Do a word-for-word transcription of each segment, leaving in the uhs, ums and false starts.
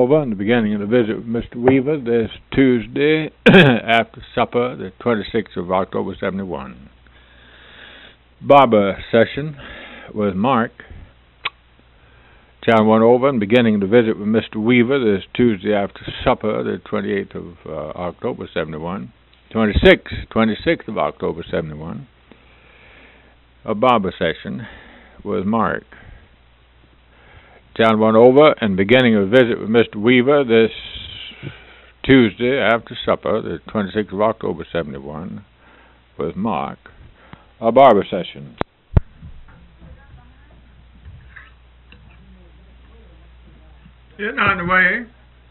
over and the beginning of the visit with Mister Weaver this Tuesday after supper, the twenty-sixth of October, seventy-one. Barber session with Mark. John went over and beginning the visit with Mister Weaver this Tuesday after supper, the twenty-eighth of uh, October, seventy-one. twenty-sixth, twenty-sixth of October, seventy-one. A barber session with Mark. John went over and beginning a visit with Mister Weaver this Tuesday after supper, the twenty-sixth of October, seventy-one, with Mark. A barber session. Getting on the way.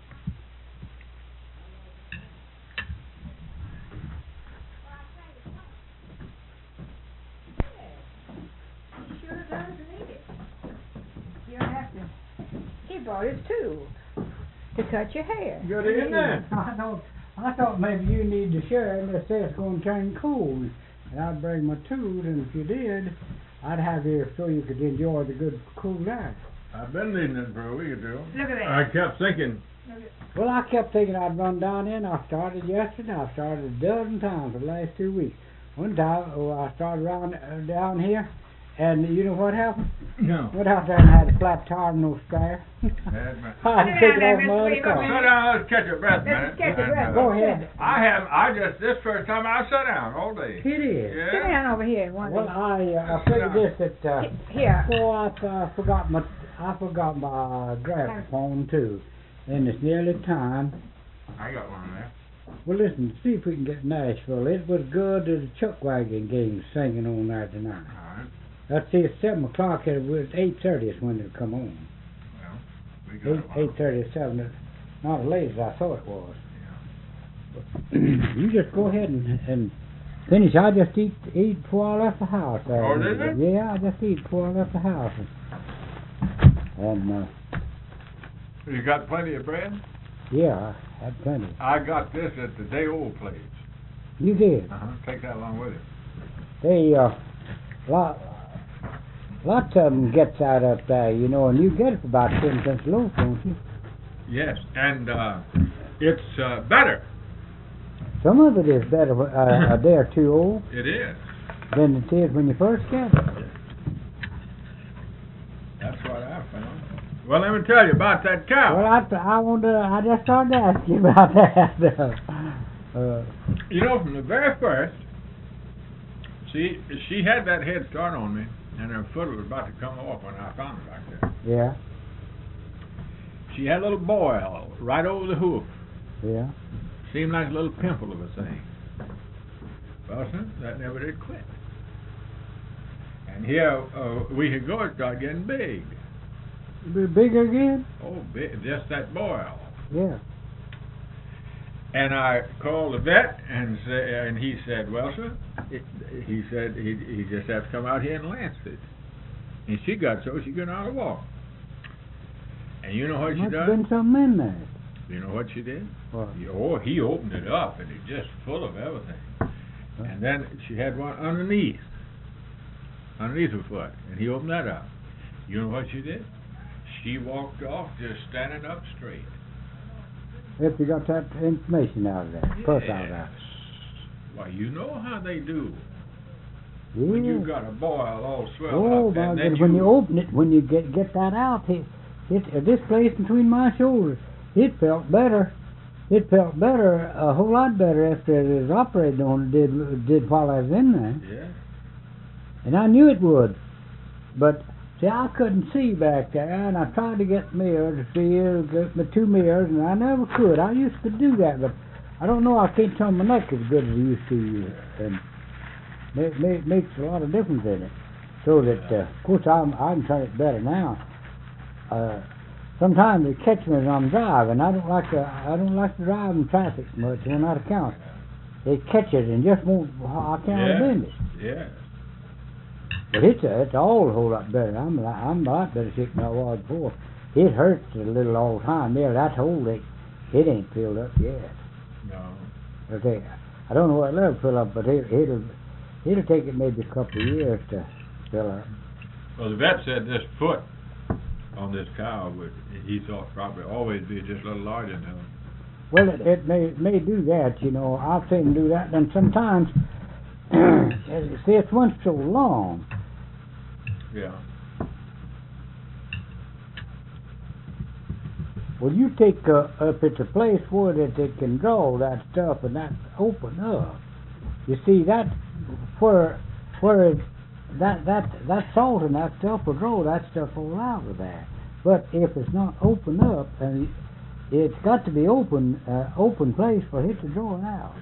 He brought his tool to cut your hair. Got it in there. I thought, I thought maybe you need to share and they say it's going to turn cold. And I'd bring my tools, and if you did, I'd have you so you could enjoy the good cool air. I've been needing it for a week or two. Look at that. I kept thinking. Well, I kept thinking I'd run down in. I started yesterday. I started a dozen times for the last two weeks. One time, oh, I started around uh, down here, and you know what happened? No. Went out there and had a flat tire and no spare. I had to take it off my other car. Sit down, let's catch your breath, man. Let's catch your breath. Go ahead. I have, I just, this first time I sat down all day. It is. Yeah. Sit down over here. One Well, I, uh, I figured this that, uh, here. before I uh, forgot my, I forgot my uh, graphophone too. And it's nearly time. I got one there. Well, listen, see if we can get Nashville. It was good as a chuck wagon game singing on there tonight. All right. Let's see, it's seven o'clock. It was eight thirty is when it'll come on. Well, we got Eight eight thirty seven. Not as late as I thought it was. Yeah. You just go ahead and, and finish. I just eat eat before I left the house. There. Oh, did you? Yeah, I just eat before I left the house. And uh, You got plenty of bread? yeah, I had plenty. I got this at the day old place. You did. Uh-huh. Take that along with you. They uh, lot lots of them gets out up there, you know, and you get it for about ten cents a loaf, don't you? Yes, and uh, it's uh, better. Some of it is better uh, a day or two old It is. than it is when you first get it. That's what I found. Well, let me tell you about that cow. Well, I, I want to, I just started to ask you about that. uh, You know, from the very first, see, she had that head start on me, and her foot was about to come off when I found her back there. yeah, She had a little boil right over the hoof. yeah. Seemed like a little pimple of a thing. Well, since that never did quit. And here, uh, a week ago, it started getting big. Be bigger again? Oh, big, just that boil. Yeah. And I called the vet, and say, and he said, well, sir, it, he said he he just has to come out here and lance it. And she got so she couldn't out walk. And you know what she Must have done? been something in there. You know what she did? What? He, oh, he opened it up, and it's just full of everything. And then she had one underneath, underneath her foot, and he opened that up. You know what she did? She walked off just standing up straight. If you got that information out of that, pus out of that. Why, you know how they do. Yeah. When you got a boil all swelled Oh, up, my and then God, when you, you open it, when you get get that out, it, it uh, this place between my shoulders, it felt better. It felt better, a whole lot better after it was operated on it did did while I was in there. yeah. And I knew it would, but see, I couldn't see back there, and I tried to get mirrors to see it, get my two mirrors, and I never could. I used to do that, but I don't know. I can't turn my neck as good as I used to, and it, it makes a lot of difference in it. So that, uh, of course, I'm, I can turn it better now. Uh, sometimes it catches me as I'm driving. I don't like to. I don't like to drive in traffic much on that account. It catches and just won't. I can't Yeah. bend it. Yeah. But it's a, it's all a whole lot better. I'm a lot- I'm a lot better sick than I was before. It hurts a little all the time. There, that hole, it, it ain't filled up yet. No. Okay, I don't know what it'll fill up, but it, it'll it'll take it maybe a couple of years to fill up. Well, the vet said this foot on this cow would, he thought probably always be just a little larger than him. Well, it, it may may do that, you know. I've seen him do that, and sometimes, see, it's one so long. Yeah. Well, you take uh, up at the place where that they can draw that stuff and that open up. You see that where where that that that salt and that stuff will draw that stuff all out of there. But if it's not open up, and it's got to be open uh, open place for it to draw it out.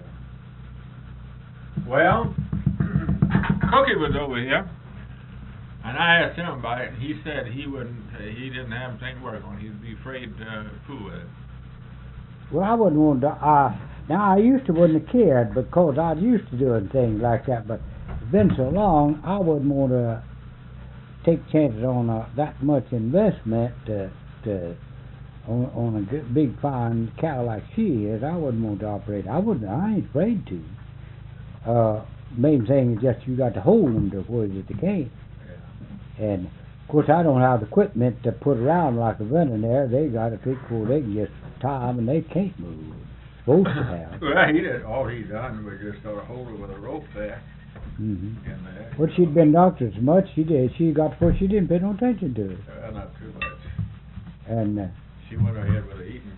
Well, Cookie was over here, and I asked him about it, and he said he wouldn't, uh, he didn't have anything to work on. He'd be afraid to uh, fool with it. Well, I wouldn't want to. Uh, now I used to wouldn't have cared because I was used to doing things like that, but it's been so long, I wouldn't want to take chances on uh, that much investment to, to on, on a good, big fine cow like she is. I wouldn't want to operate. I wouldn't. I ain't afraid to. Uh, main thing is just you got to hold them to where you can't. And of course, I don't have the equipment to put around like a veterinary. They got a trick where they can just tie them and they can't move. Supposed to have. Well, he did. All he done was just sort of hold her with a rope there. Mm-hmm. In there. Well, she'd been doctored so much, she did. She got where she didn't pay no attention to it. Uh, not too much. And uh, She went ahead with the eating.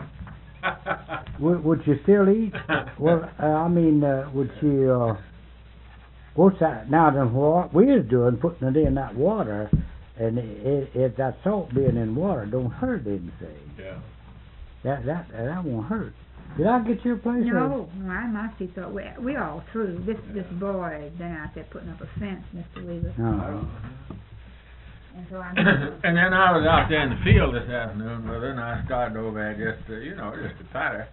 would, would she still eat? Well, uh, I mean, uh, would she? Uh, what's that? Now then, what we is doing, putting it in that water, and it, it, that salt being in water don't hurt anything. Yeah. That that uh, that won't hurt. Did I get your place? No, no, I must have thought we we all through. This this boy been out there putting up a fence, Mister Weaver, No. and so I. And then I was out there in the field this afternoon with her, and I started over there just to, you know, just to pat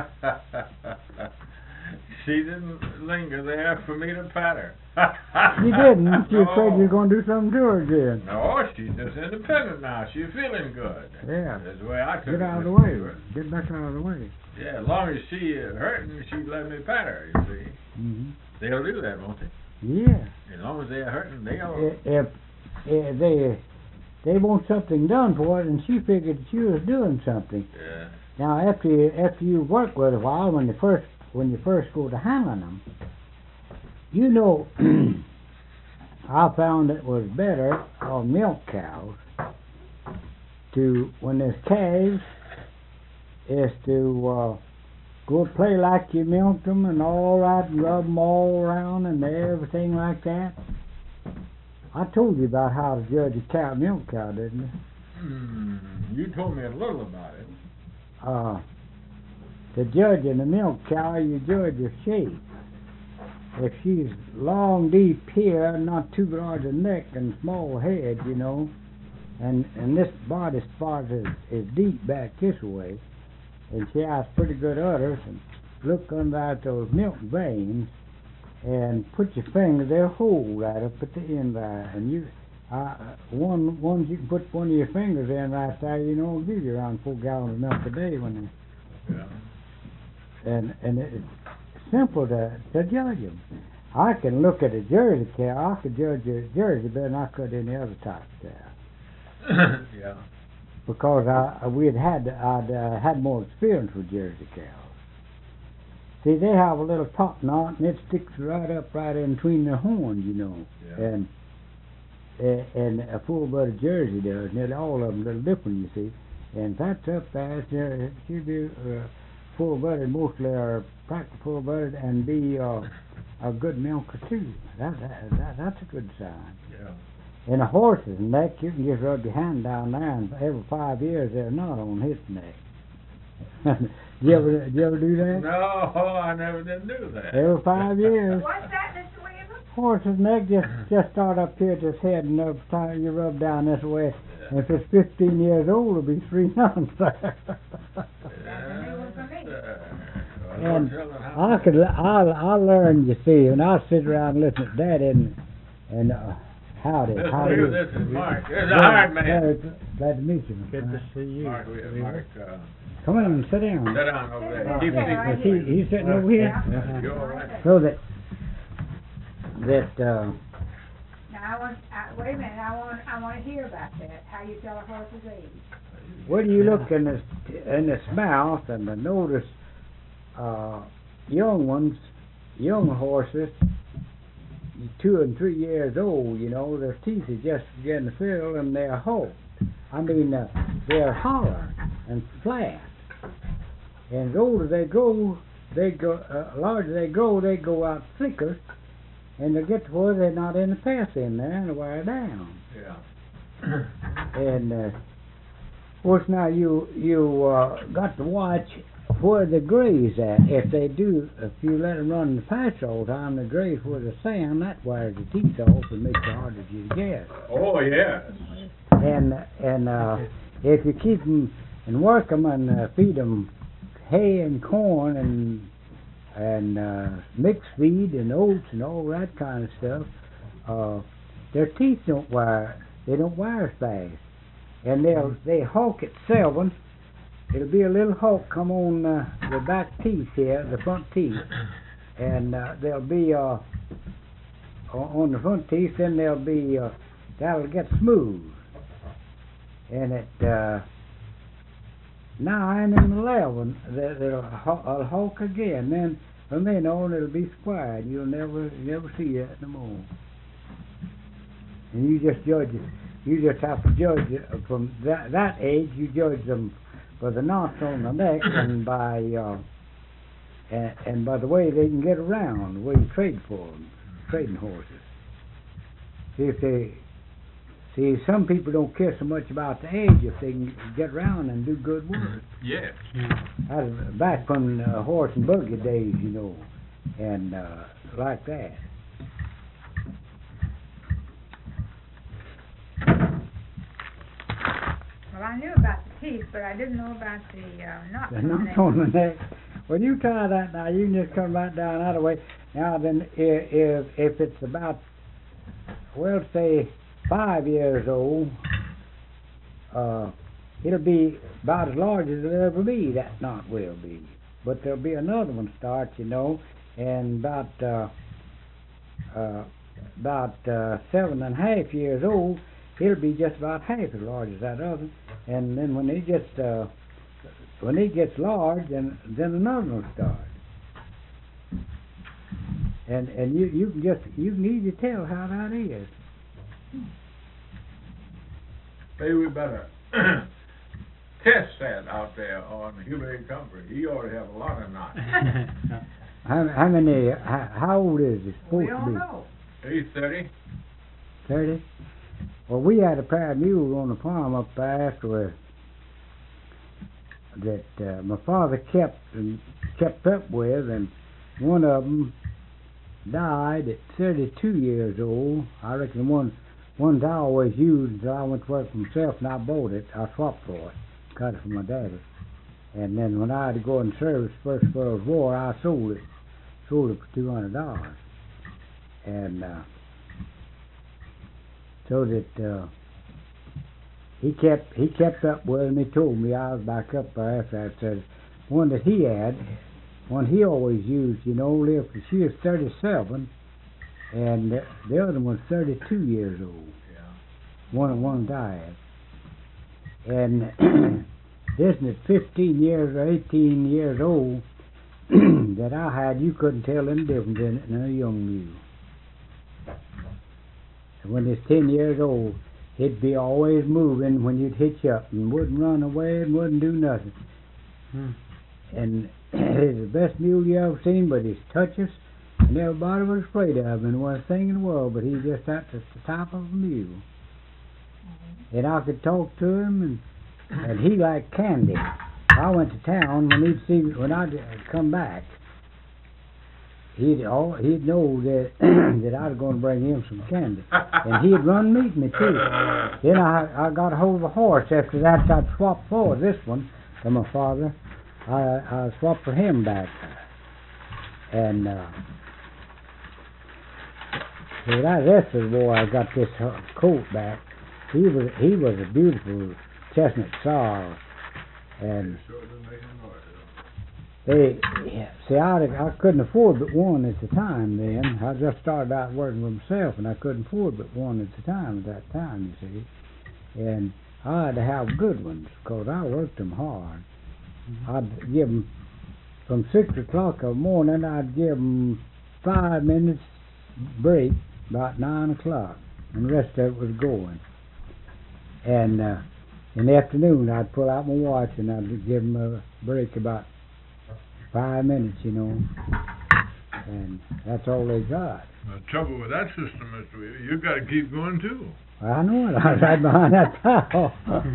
her. She didn't linger there for me to pat her. You didn't. She was No. afraid you were going to do something to her again. No, she's just independent now. She's feeling good. Yeah. That's the way I took Get it. out of the way. Get back out of the way. Yeah, as long as she is hurting, she'd let me pat her, you see. Mm-hmm. They'll do that, won't they? Yeah. As long as they're hurting, they'll... If, if, if they they want something done for it, and she figured that you was doing something. Yeah. Now, after you, after you work with it a while, when you first when you first go to handling them, you know, I found it was better on milk cows to, when there's calves, is to uh, go play like you milked them and all that, and rub them all around and everything like that. I told you about how to judge a cow, milk cow, didn't I? Hmm, you told me a little about it. Uh, to judge in a milk cow, you judge her shape. If she's long, deep here, not too large a neck and small head, you know, and and this body spot is, is deep back this way, and she has pretty good udders, and look under those milk veins, and put your finger there, hold right up at the end there, and you, uh, one ones you can put one of your fingers in right there, you know, it'll give you around four gallons of milk a day when they. Yeah. And and it's simple to, to judge them. I can look at a Jersey cow. I could judge a Jersey better than I could any other type of cow. Yeah. Because I we'd had I'd uh, had more experience with Jersey cows. See, they have a little top knot, and it sticks right up right in between their horns, you know. Yeah. And uh, and a full-blooded Jersey does, and it, all of them a little different, you see. And if that's up there, it's, uh, she'll be uh, full-blooded, mostly are practically full-blooded, and be uh, a good milker too. That, that, that that's a good sign. Yeah. In a horse's neck, you can just rub your hand down there, and every five years there's a knot on his neck. did you ever did you ever do that? No, I never did do that. Every five years. What's that, Mister Weaver? Horse's neck just just start up here at his head, and every time you rub down this way, and if it's fifteen years old, it'll be three months there. And I could, I, I learned, you see, and I sit around and listen to Daddy and, and uh, howdy, This, howdy. this is Mark. This is a hard man. Glad, glad to meet you. Good to see you. Mark, we- Mark, uh, Come on and sit down. sit down over there. Uh, Keep yeah, it. He, he's sitting over here. You all right? So that, that, uh, Now Now, I want, I, wait a minute, I want, I wanna hear about that, how you tell a horse's age. Well, you look in its, in its mouth and you notice, uh, young ones, young horses, two and three years old, you know, their teeth are just beginning to fill and they're whole. I mean, uh, they're hollow and flat. And the older they grow, they go, uh, larger they grow, they go out thicker, and they get to where they're not in the pass in there and they wear down. Yeah. And, uh, of course, now you, you, uh, got to watch where the graze at. If they do, if you let them run in the pasture all the time, the graze where the sand, that wears the teeth off and makes it harder to get. Oh, yes. And, and, uh, if you keep them and work them and uh, feed them hay and corn and, and, uh, mixed feed and oats and all that kind of stuff, uh, their teeth don't wear, they don't wear as fast. And they'll, they hulk at seven. It'll be a little hulk come on uh, the back teeth here, the front teeth, and uh, they'll be uh, on the front teeth. Then they'll be uh, that'll get smooth, and at uh, nine and eleven they, they'll hu- hulk again. Then from then on it'll be squared. You'll never never see that no more. And you just judge it. You just have to judge it from that that age. You judge them by the knots on the neck and by uh, and, and by the way they can get around, the way you trade for them, trading horses. See if they see some people don't care so much about the age if they can get around and do good work. Yes. That was back from uh, horse and buggy days, you know, and uh, like that. Well, I knew about the teeth, but I didn't know about the, uh, knots The on the knots neck. on the neck. When you try that now, you can just come right down that way. Now then, if if, if it's about, well, say five years old, uh, it'll be about as large as it'll ever be. That knot will be. But there'll be another one start, you know, and about uh, uh, about uh, seven and a half years old, it'll be just about half as large as that other. And then when it gets uh, when it gets large, then then another one will start. And and you you can just you can easily tell how that is. Maybe we better test that out there on Hubert Comfort. He ought to have a lot of knots. How how many? How, how old is he supposed We to don't be? know. He's thirty. Thirty. Well, we had a pair of mules on the farm up there after that uh, my father kept and kept up with, and one of them died at thirty-two years old. I reckon one ones I always used until I went to work for myself, and I bought it. I swapped for it, got it from my daddy. And then when I had to go in service First World War, I sold it, sold it for two hundred dollars, and. Uh, So that uh, he kept he kept up with him. He told me I was back up there after I said one that he had, one he always used. You know, lived. She was thirty-seven, and the, the other one's thirty-two years old. Yeah. One one died, and isn't it fifteen years or eighteen years old that I had? You couldn't tell any difference in it than a young mule. And when it's ten years old, it'd be always moving when you'd hitch up and wouldn't run away and wouldn't do nothing. Hmm. And it's the best mule you ever seen, but he's touches, and everybody was afraid of him, and wasn't a thing in the world, but he just at the top of a mule. Mm-hmm. And I could talk to him, and and he liked candy. I went to town when he'd see when I'd come back. He'd all he'd know that that I was going to bring him some candy, and he'd run meet me too. Then I I got a hold of a horse. After that, I'd swap for this one for my father. I I swapped for him back, and uh, so that that's the boy I got this coat back. He was he was a beautiful chestnut sorrel, and they, see, I, I couldn't afford but one at the time then. I just started out working for myself, and I couldn't afford but one at the time at that time, you see. And I had to have good ones, because I worked them hard. I'd give them, from six o'clock in the morning, I'd give them five minutes break, about nine o'clock, and the rest of it was going. And uh, in the afternoon, I'd pull out my watch, and I'd give them a break about five minutes, you know, and that's all they got. The trouble with that system is you got to keep going too. I know it. I was right behind that plow.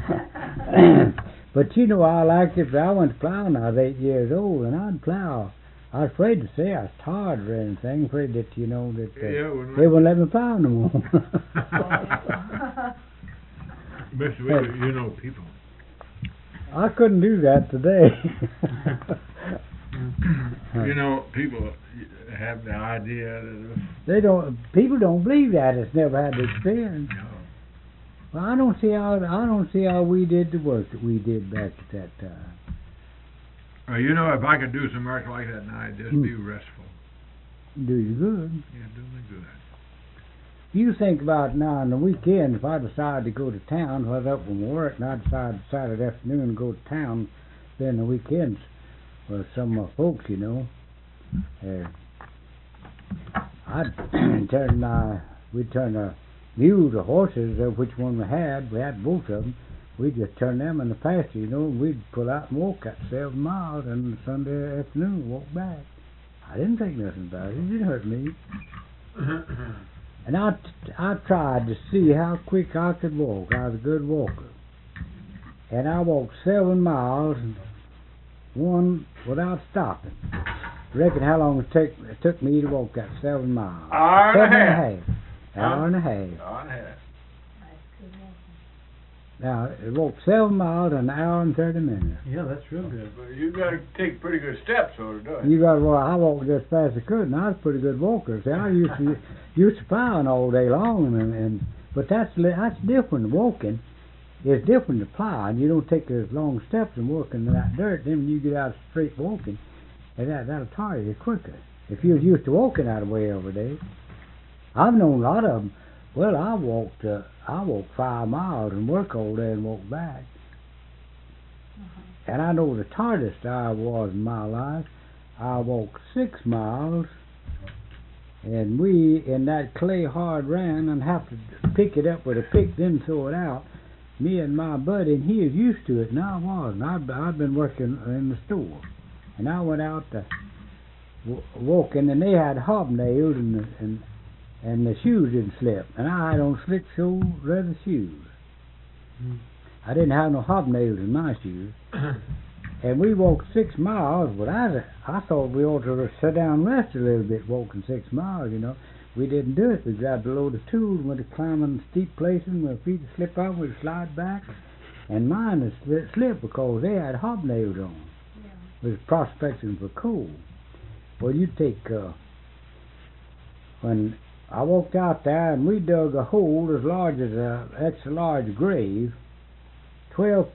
But you know, I liked it. I went to plow when I was eight years old, and I'd plow. I was afraid to say I was tired or anything, afraid that, you know, that uh, Yeah, wouldn't they wouldn't let me plow no more. Mister Wheeler, you know people. I couldn't do that today. You know, people have the idea that They don't. People don't believe that. It's never had the experience. no. Well, I don't see how. I don't see how we did the work that we did back at that time. Well, you know, if I could do some work like that now, I'd just Hmm. be restful. Do you good. Yeah, do me good. You think about it now on the weekend, if I decided to go to town, if I was up from work and I decided Saturday afternoon to go to town, spend the weekends with some of my folks, you know, uh, I'd turn, uh, we'd turn a mule to horses, uh, which one we had, we had both of them, we'd just turn them in the pasture, you know, and we'd pull out and walk that seven miles on Sunday afternoon, walk back. I didn't think nothing about it, it didn't hurt me. And I, I tried to see how quick I could walk. I was a good walker. And I walked seven miles, one without stopping. Reckon how long it, take, it took me to walk that seven miles? Hour and a seven half. and a half. Hour and a half. Hour and a half. Now, it walked seven miles in an hour and thirty minutes. Yeah, that's real good. But you got to take pretty good steps so to do it. You got well, I walked just fast as I could, and I was a pretty good walker. See, I used to used to plowing all day long, and, and but that's li- that's different. Walking is different to plowing. You don't take as long steps and working in that dirt. Then when you get out straight walking, and that that'll tire you quicker. If you was used to walking that way every day, I've known a lot of them. Well, I walked uh, I walked five miles and work all day and walk back. And I know the hardest I was in my life, I walked six miles, and we, in that clay hard ran, and have to pick it up with a pick, then throw it out. Me and my buddy, and he was used to it, and I wasn't. I'd, I'd been working in the store, and I went out to w- walking, and they had hobnails, and the, and, and the shoes didn't slip, and I had on slick sole leather shoes. Mm. I didn't have no hobnails in my shoes. And we walked six miles, but I, I thought we ought to sit down and rest a little bit walking six miles, you know. We didn't do it. We grabbed a load of tools and went to climbing steep places, and our feet would slip out, we'd slide back. And mine would slip, slip because they had hobnails on. Yeah. We was prospecting for coal. Well, you take, uh, when I walked out there and we dug a hole as large as a extra large grave, twelve,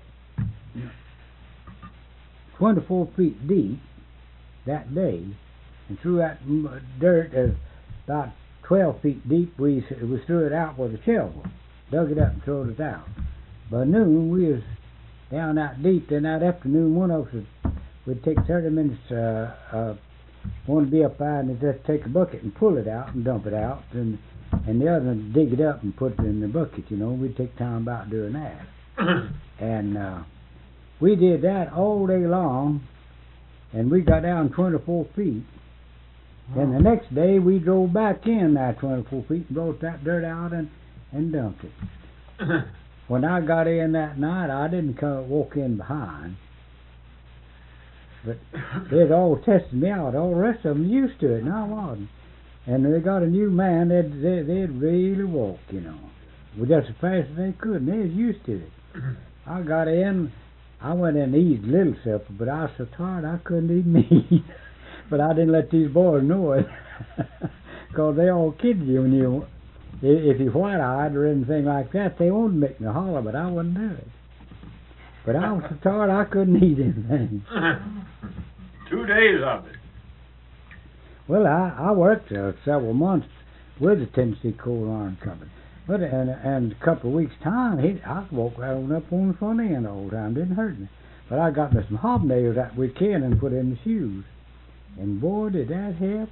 twenty-four feet deep that day, and threw that m- dirt as about twelve feet deep. We we threw it out with a shovel, dug it up and threw it out. By noon we was down that deep. Then that afternoon, one of us would would take thirty minutes. Uh, uh, one would be up there and just take a bucket and pull it out and dump it out, and and the other would dig it up and put it in the bucket. You know, we'd take time about doing that. And uh, we did that all day long, and we got down twenty-four feet. Wow. And the next day we drove back in that twenty-four feet and brought that dirt out and, and dumped it. When I got in that night, I didn't come walk in behind, but they'd all tested me out. All the rest of them used to it, and I wasn't. And they got a new man, they'd, they, they'd really walk, you know, well, just as fast as they could, and they was used to it. I got in, I went in to eat a little supper, but I was so tired I couldn't even eat. But I didn't let these boys know it, because they all kidded you when you, if you white-eyed or anything like that, they won't make me holler, but I wouldn't do it. But I was so tired I couldn't eat anything. Two days of it? Well, I, I worked uh, several months with the Tennessee Coal Iron Company. But in, in a couple of weeks' time, he, I could walk right on up on the front end all the time. Didn't hurt me. But I got me some hobnails that weekend and put in the shoes. And boy, did that help.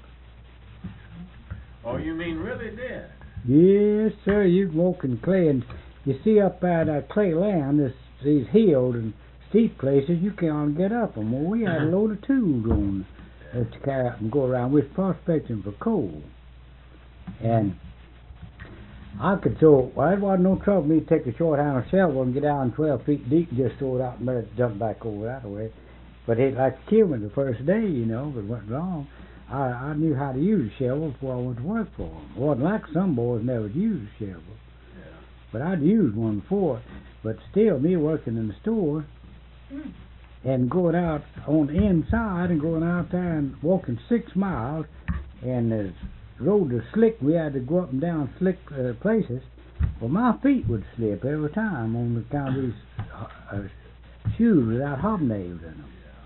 Oh, you mean really did? Yes, sir. You can walk in clay, and you see up there that clay land, this, these hills and steep places, you can't get up them. Well, we had a load of tools on uh, to carry up and go around. We was prospecting for coal. And I could throw, well, it wasn't no trouble for me to take a short handle shovel and get down twelve feet deep and just throw it out and let it jump back over that way. But it like to kill me the first day, you know, if it went wrong. I, I knew how to use a shovel before I went to work for them. It wasn't like some boys never used a shovel. Yeah. But I'd used one before. But still, me working in the store and going out on the inside and going out there and walking six miles, and the road was slick. We had to go up and down slick uh, places. Well, my feet would slip every time on the kind of these uh, uh, shoes without hobnails in them.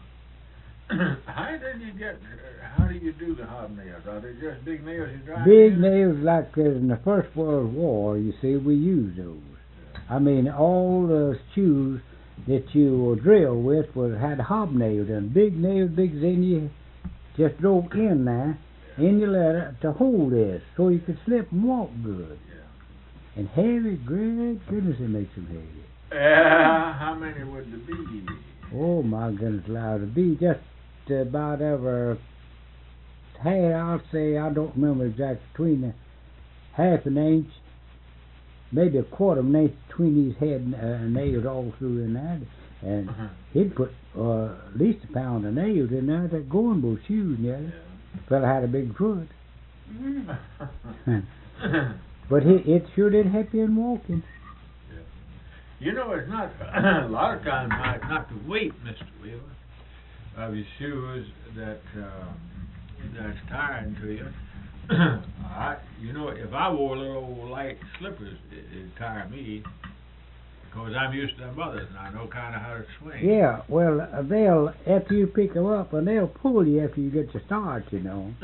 How did you get, how do you do the hobnails? Are they just big nails you drive Big in? nails like uh, in the First World War, you see, we used those. I mean, all the shoes that you will drill with was had hobnails and big nails, big as in you just drove in there in your leather to hold this so you could slip and walk good. Yeah. And heavy, great goodness, it makes them heavy. Uh, how many would there be? Oh my goodness, allowed to be just about ever. Hey, I'll say I don't remember exactly between the half an inch, maybe a quarter of an inch between these head uh, nails all through in there, and Uh-huh. he'd put uh, at least a pound of nails in there. That going both shoes, yeah. Fella had a big foot, but he, it sure did help you in walking. You know, it's not, a lot of times, now, it's not the weight, Mister Wheeler, of your shoes that, uh, that's tiring to you. I, you know, if I wore little old light slippers, it, it'd tire me, because I'm used to them others, and I know kind of how to swing. Yeah, well, uh, they'll, after you pick them up, and they'll pull you after you get your start, you know.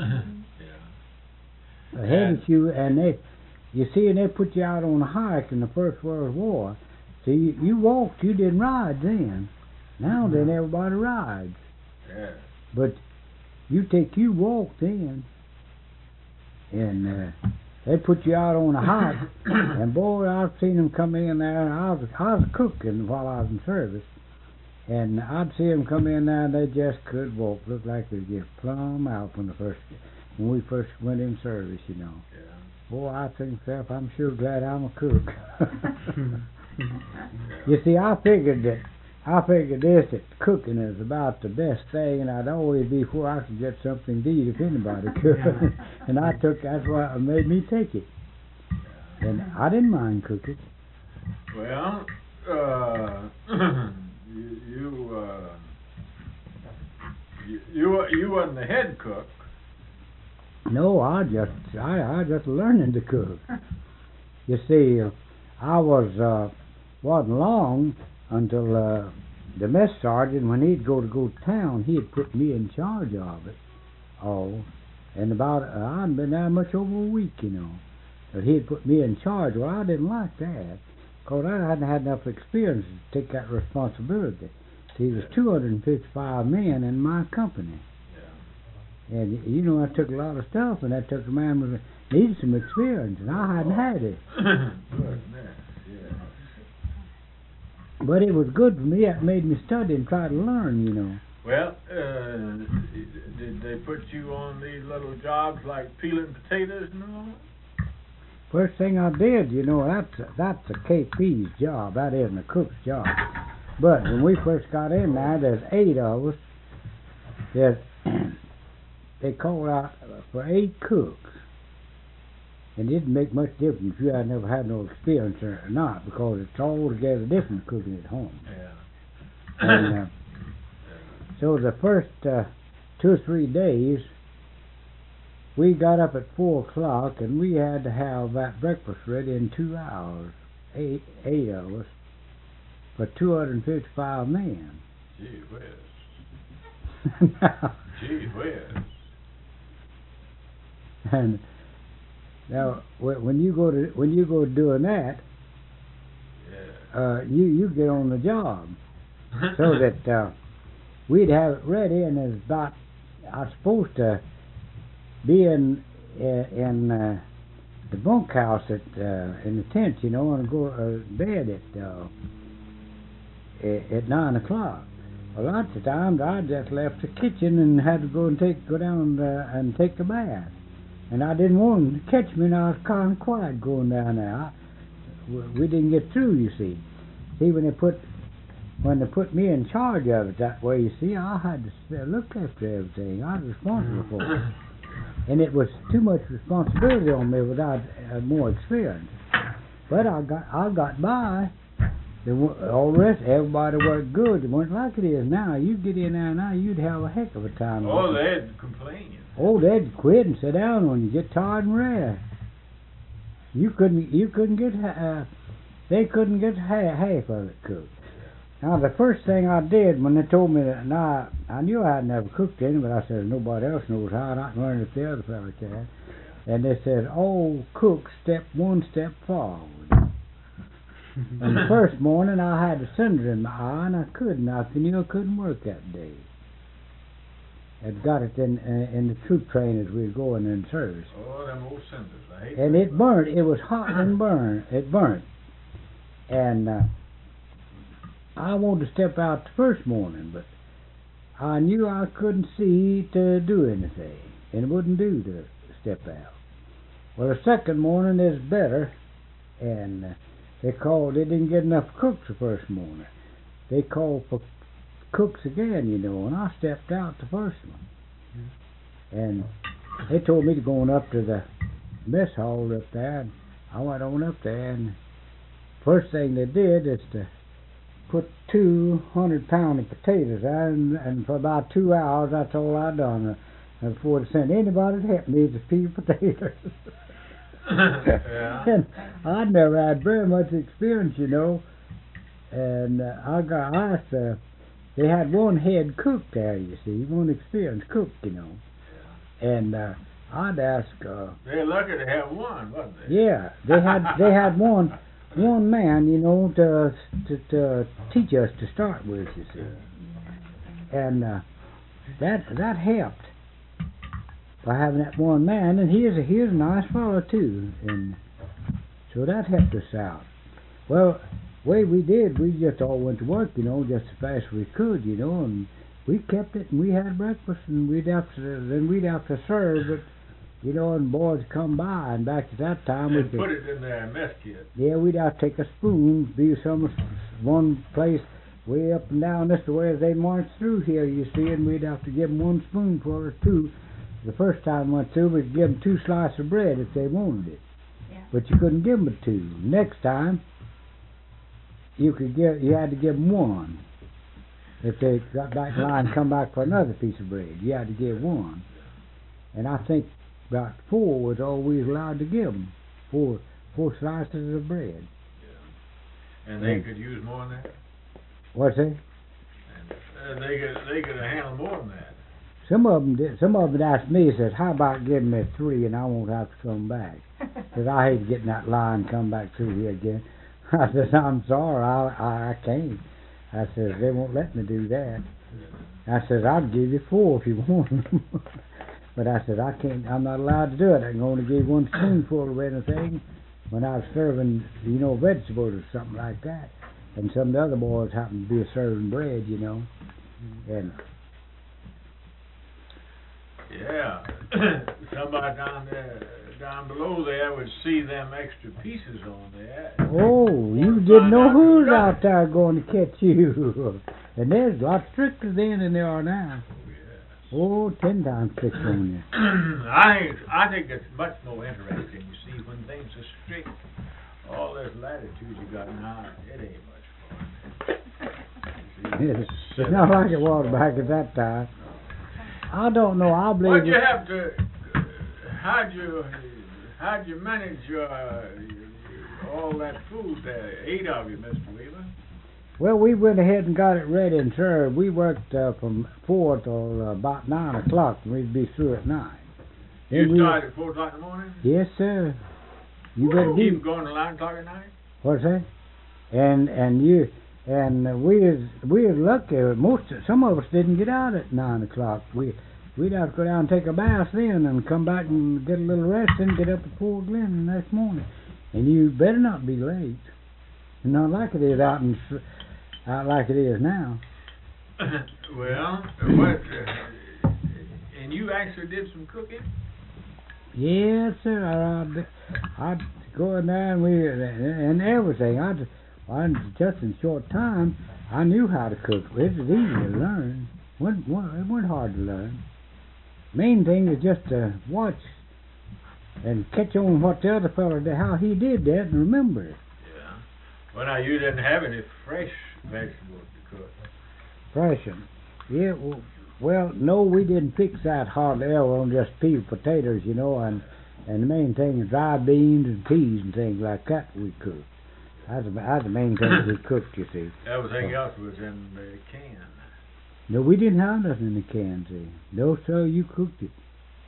Yeah. A heavy shoe, and they, you see, and they put you out on a hike in the First World War. See, you, you walked, you didn't ride then. Now then, everybody rides. Yeah. But you take, you walk then, and uh, they put you out on a hike, and boy, I've seen them come in there. And I was, I was cooking while I was in service, and I'd see them come in there, and they just could walk. Looked like they were just plumb out when the first, when we first went in service, you know. Yeah. Boy, I think myself, I'm sure glad I'm a cook. You see, I figured that, I figured this, that cooking is about the best thing, and I'd always be before I could get something to eat if anybody could. And I took, that's why it made me take it. And I didn't mind cooking. Well, uh, you, you, uh, you, you, you wasn't the head cook. No, I just, I, I just learning to cook. You see, uh, I was, uh, wasn't long until, uh, the mess sergeant, when he'd go to go to town, he'd put me in charge of it. Oh, and about, uh, I hadn't been there much over a week, you know. But he'd put me in charge. Well, I didn't like that, because I hadn't had enough experience to take that responsibility. See, there's two hundred fifty-five men in my company. And, you know, I took a lot of stuff, and that took a man who needed some experience, and I hadn't had it. Goodness, yeah. But it was good for me. It made me study and try to learn, you know. Well, uh, did they put you on these little jobs like peeling potatoes and all? First thing I did, you know, that's that's a K P's job. That isn't a cook's job. But when we first got in there, there's eight of us. There's they called out for eight cooks. And it didn't make much difference if you had never had no experience or not, because it's altogether different cooking at home. Yeah. And, uh, so the first uh, two or three days, we got up at four o'clock, and we had to have that breakfast ready in two hours, eight, eight of us, for two hundred fifty-five men. Gee whiz. Now, Gee whiz. And now, wh- when you go to when you go doing that, Yeah. uh, you you get on the job so that uh, we'd have it ready, and it's about I was supposed to be in uh, in uh, the bunkhouse at uh, in the tent, you know, and go uh, bed at uh, at, at nine o'clock. Well, lots of times I just left the kitchen and had to go and take go down uh, and take a bath. And I didn't want them to catch me, and I was kind of quiet going down there. I, we didn't get through, you see. See, when they put when they put me in charge of it that way, you see, I had to look after everything. I was responsible for it, and it was too much responsibility on me without uh, more experience. But I got I got by. The, all the rest, everybody worked good. It wasn't like it is now. You get in there now, you'd have a heck of a time. Oh, they'd complain. Oh, they'd quit and sit down when you get tired and rest. You couldn't, you couldn't get, uh, they couldn't get half, half of it cooked. Now, the first thing I did when they told me that, now, I knew I had never cooked any, but I said, nobody else knows how, and I can learn if the other fella can. And they said, oh, cook step one step forward. And the first morning I had a cinder in my eye, and I couldn't, I knew I couldn't work that day. I'd got it in uh, in the troop train as we were going in service. Oh, them old cinders. I hate And them. it burnt. It was hot and burnt. It burnt. And uh, I wanted to step out the first morning, but I knew I couldn't see to do anything, and it wouldn't do to step out. Well, the second morning is better, and uh, they called. They didn't get enough cooks the first morning. They called for cooks again, you know, and I stepped out the first one. And they told me to go on up to the mess hall up there, and I went on up there, and first thing they did is to put two hundred pound of potatoes there, and, and for about two hours that's all I done uh, before they sent anybody to help me to peel potatoes. Yeah. And I'd never had very much experience, you know, and uh, I got asked, uh, they had one head cook there, you see, one experienced cook, you know, and uh, I'd ask, uh, They're lucky to have one, wasn't they? yeah, they had they had one one man, you know, to to, to teach us to start with, you see, and uh, that that helped by having that one man, and he is a he is a nice fellow too, and so that helped us out. Well, way we did, we just all went to work, you know, just as fast as we could, you know, and we kept it, and we had breakfast, and we'd have to then we'd have to serve it. You know, and boys come by, and back at that time we And could, put it in their mess kit. yeah, we'd have to take a spoon, be some one place way up and down this the way as they marched through here, you see, and we'd have to give them one spoonful or two. The first time we went through, we'd give them two slices of bread if they wanted it, Yeah. but you couldn't give them two. Next time, you could give, you had to give them one. If they got back in line and come back for another piece of bread, you had to give one. And I think about four was all we was allowed to give them. Four, four slices of bread. And they Yeah. could use more than that. What's that? And uh, they could they could handle more than that. Some of them did. Some of them asked me, said, "How about giving me three, and I won't have to come back?" Because I hate getting that line and come back through here again. I said, "I'm sorry, I I, I can't." I said, "They won't let me do that." I said, "I'll give you four if you want them." But I said, I can't, I'm not allowed to do it. I can only give one spoonful of anything when I was serving, you know, vegetables or something like that. And some of the other boys happened to be serving bread, you know. And Yeah. Somebody down there, down below there would see them extra pieces on there. oh, you didn't know who was out there going to catch you. And there's a lot stricter then than there are now. Oh, ten times stricter on you. I think, I think it's much more interesting, you see, when things are strict. All this latitude you got now, it ain't much fun. You see, It's, it's not like it was back at that time. I don't know, I believe What'd you it- have to, how'd you, how'd you manage your, your, all that food there, eight of you, Mister Weaver? Well, we went ahead and got it ready and served. We worked uh, from four till uh, about nine o'clock, and we'd be through at nine. You Then we- started at four o'clock in the morning? Yes, sir. You better Keep do. going to nine o'clock at night? What's that? And and you and uh, we was we was lucky. Most some of us didn't get out at nine o'clock. We we'd have to go down and take a bath then, and come back and get a little rest, and get up at Fort Glen the next morning. And you better not be late. Not like it is out in s- out like it is now. Well, what, uh, and you actually did some cooking? Yes, sir. I'd, I'd go in there and we and everything. I'd, I'd just in a short time I knew how to cook. It was easy to learn. It wasn't, it wasn't hard to learn. Main thing is just to watch and catch on what the other fellow did, how he did that, and remember it. Yeah. Well, now you didn't have any fresh vegetables to cook. Freshen. Yeah. Well, well, no, we didn't fix that hardly ever on just peas, potatoes, you know, and and the main thing is dry beans and peas and things like that we cooked. That's the, that's the main thing we cooked, you see. Everything else was in the can. No, we didn't have nothing in the can, see. No, sir, you cooked it.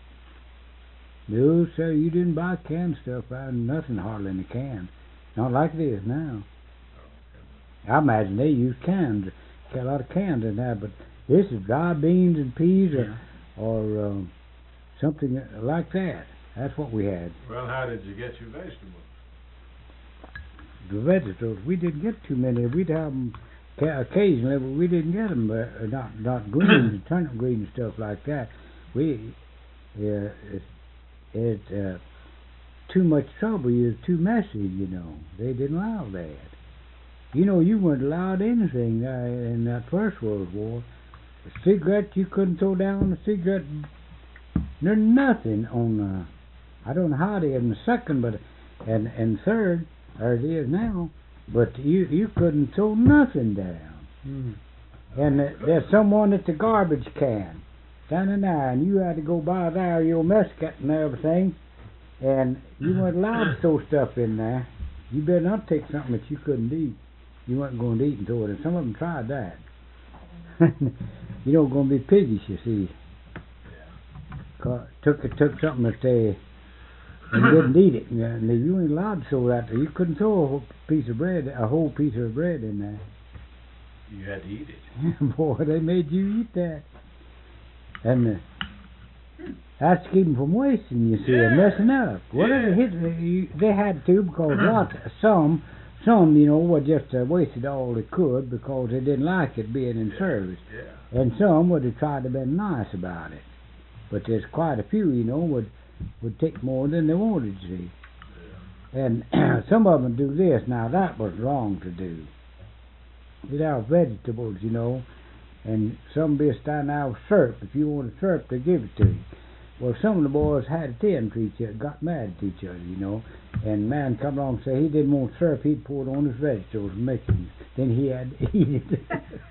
No, sir, you didn't buy canned stuff. I had nothing hardly in the can. Not like it is now. I imagine they use cans. Got a lot of cans in there, but this is dry beans and peas or, or um, something like that. That's what we had. Well, how did you get your vegetables? The vegetables, we didn't get too many. We'd have them ca- occasionally, but we didn't get them. Uh, not not greens and turnip greens and stuff like that. We, uh, it's it, uh, too much trouble. You're too messy, you know. They didn't allow that. You know, you weren't allowed anything uh, in that First World War. A cigarette, you couldn't throw down a cigarette. There's nothing on. Uh, I don't know how it is in the second, but and and third, or it is now. But you you couldn't throw nothing down. Mm. And uh, there's someone at the garbage can standing there, and you had to go by there, your mesquite and everything, and you weren't allowed to throw stuff in there. You better not take something that you couldn't eat. You weren't going to eat and throw it in. Some of them tried that. You don't going to be piggish, you see. Took it took something that they and didn't eat it, and you ain't allowed to throw that. You couldn't throw a whole piece of bread, a whole piece of bread in there. You had to eat it. Boy, they made you eat that, and uh, that's to keep them from wasting. You see, and Yeah. messing up. Whatever Yeah. hit, you, they had to because lots, some, some, you know, would just uh, wasted all they could because they didn't like it being in service, Yeah. and some would have tried to be nice about it. But there's quite a few, you know, would would take more than they wanted to see. And some of them do this. Now, that was wrong to do. You'd have vegetables, you know, and some be standing out with syrup. If you wanted syrup, they give it to you. Well, some of the boys had a tend to each other, got mad at each other, you know, and man come along and say he didn't want syrup, he'd pour it on his vegetables and make them. Then he had to eat it.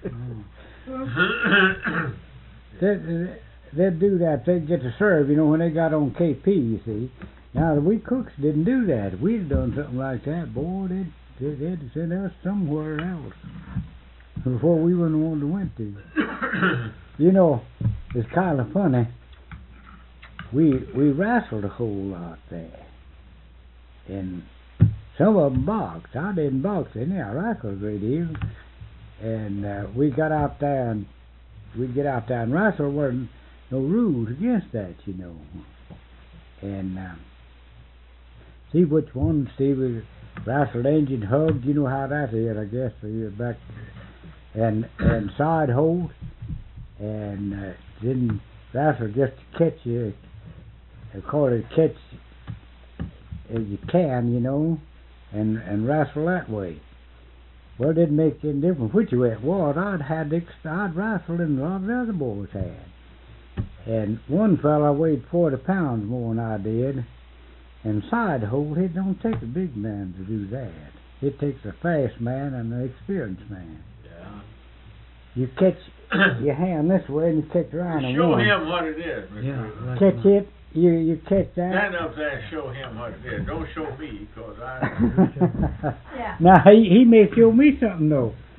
They, they'd do that. They'd get to serve, you know, when they got on K P, you see. Now, the we cooks didn't do that. If we'd done something like that, boy, they'd, they'd, they'd send us somewhere else before we were the one that went to. You know, it's kind of funny. We we wrestled a whole lot there. And some of them boxed. I didn't box any. I wrestled a great deal. And uh, we got out there and we'd get out there and wrestle. There weren't no rules against that, you know. And uh, see which one. See, we wrestled engine hugged. You know how that is, I guess. So you're back and and side hold, and uh, then wrestle just to catch you. They call it catch as you can, you know, and and wrestle that way. Well, it didn't make any difference which way it was. I'd had ex- I'd wrestled and a lot of the other boys had. And one fella weighed forty pounds more than I did. And side hold, it don't take a big man to do that. It takes a fast man and an experienced man. Yeah. You catch your hand this way and you catch around and Show one. him what it is, Mister Yeah, Reed. like Catch that. it, you you catch that. Stand up there and show him what it is. Don't show me, because I... Yeah. Now he he may show me something though.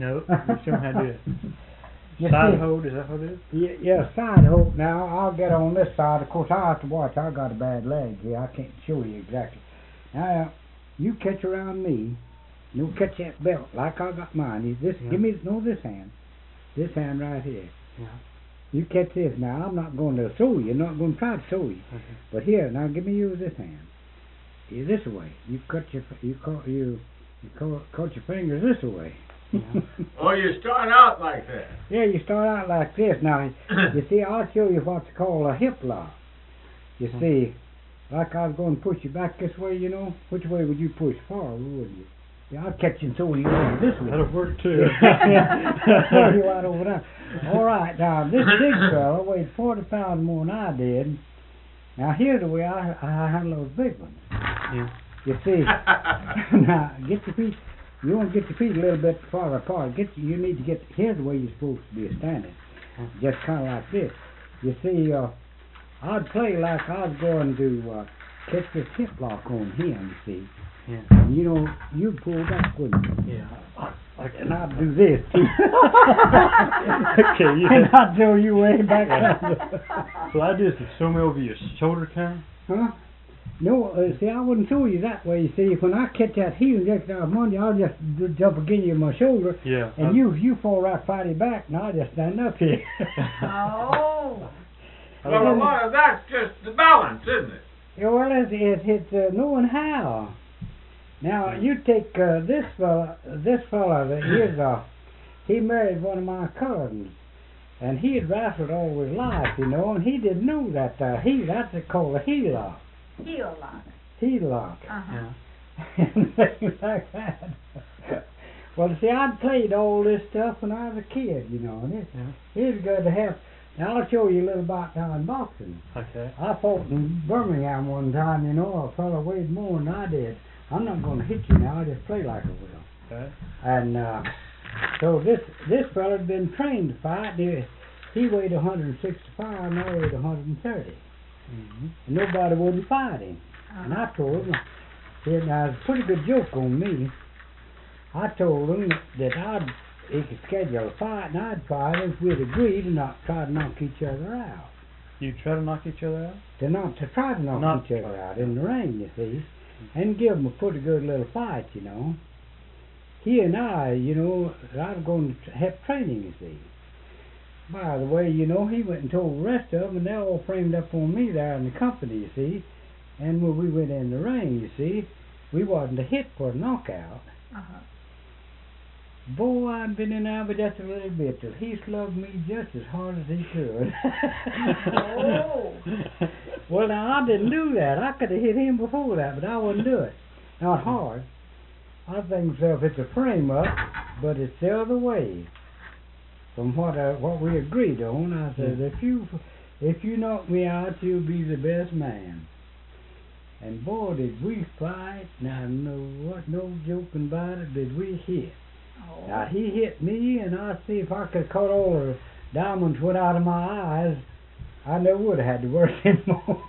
No, you show me how to do it. You Side see- hold, is that what it is? Yeah, yeah, side hook. Now, I'll get on this side. Of course, I have to watch. I got a bad leg here. I can't show you exactly. Now, you catch around me. You catch that belt like I got mine. You This, Yeah. Give me, no, this hand. This hand right here. Yeah. You catch this. Now, I'm not going to sew you. I'm not going to try to sew you. Okay. But here, now, give me you this hand. You this way. You cut your, you cut, you, you cut, cut your fingers this way. Yeah. Oh, you start out like that. Yeah, you start out like this. Now, you see, I'll show you what's called a hip lock. You Hmm. see, like I was going to push you back this way, you know. Which way would you push? Forward, wouldn't you? Yeah, I'll catch you and throw you over this way. That'll work too. Throw you right over there. All right, now, this big fella weighed forty pounds more than I did. Now, here's the way I, I handle those big ones. Yeah. You see, now, get your feet. You want to get your feet a little bit farther apart. Get you need to get. Here's the way you're supposed to be standing, just kind of like this. You see, uh, I'd play like I was going to uh, catch this hip lock on him. You see, Yeah. and you know you pull back, wouldn't you? Yeah. Like And I'd do this too. Okay, yeah. And I'd throw you way back. So I just throw me over your shoulder kind of? Huh? No, uh, see, I wouldn't throw you that way. You see, when I catch that heel just out Monday, I'll just d- jump against you on my shoulder, Yeah. and you you fall right fighting back, and I'll just stand up here. Oh. Well, a lot of that's just the balance, isn't it? Yeah, well, it's, it's, it's uh, knowing how. Now, you take uh, this fella, this fella that is, uh, he married one of my cousins, and he had wrestled all his life, you know, and he didn't know that uh, he, that's called a heel lock. Heel lock. Heel lock. Uh-huh. Yeah. And things like that. Well, see, I'd played all this stuff when I was a kid, you know, and it, Yeah. it was good to have. Now, I'll show you a little about now in boxing. Okay. I fought in Birmingham one time, you know, a fellow weighed more than I did. I'm not going to hit you now, I just play like I will. Okay. And uh, so this this fella had been trained to fight. He, he weighed one hundred sixty-five, and I weighed one hundred thirty. Mm-hmm. And nobody wouldn't fight him. And I told him, said, now, it's a pretty good joke on me. I told him that I'd, he could schedule a fight, and I'd fight if we'd agree to not try to knock each other out. You try to knock each other out? To not to try to knock Not each other out in the ring, you see, and give them a pretty good little fight, you know. He and I, you know, I was going to have training, you see. By the way, you know, he went and told the rest of them, and they all framed up on me there in the company, you see. And when we went in the ring, you see, we wasn't a hit for a knockout. Uh-huh. Boy, I'd been in there but just a little bit till he slugged me just as hard as he could. Oh. Well, now, I didn't do that. I could have hit him before that, but I wouldn't do it. Not hard. I think myself it's a frame-up, but it's the other way. From what I, what we agreed on, I said, if you if you knock me out, you'll be the best man. And boy, did we fight. Now, no, what, no joking about it, did we hit. Oh. Now, he hit me, and I see if I could cut all the diamonds went out of my eyes, I never would have had to work anymore.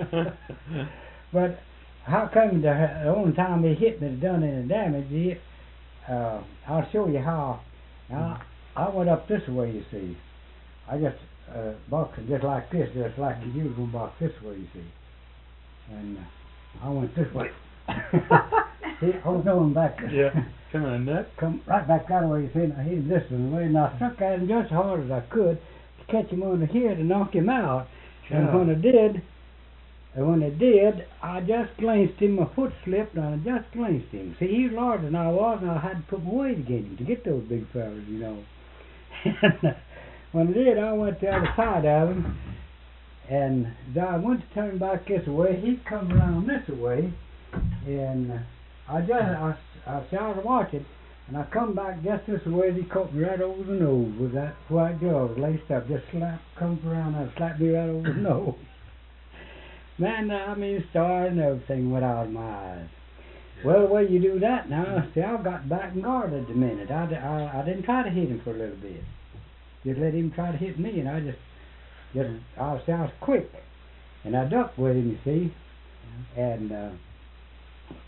But how come the, the only time he hit me to done any damage, he, uh, I'll show you how. Now, I went up this way, you see. I just uh, boxed just like this, just like you was going to box this way, you see. And uh, I went this way. See, I was going back. Yeah. Come on, Nut. Come right back that way, you see. Now he's this way, and I struck at him just as hard as I could to catch him under here to knock him out. And Yeah. when I did, and when I did, I just glanced him. My foot slipped, and I just glanced him. See, he's larger than I was, and I had to put my weight against him to get those big fellas, you know. And uh, when I did, I went the other side of him, and as I went to turn back this way, he come around this way, and uh, I just, I, I started watching, and I come back just this way, and he caught me right over the nose with that white glove laced up, just slap, come around and slapped me right over the nose. Man, I mean, stars and everything went out of my eyes. Well, the way you do that now, see, I got back and guarded a minute. I, I, I didn't try to hit him for a little bit. Just let him try to hit me, and I just, just I was, I was quick. And I ducked with him, you see. And uh,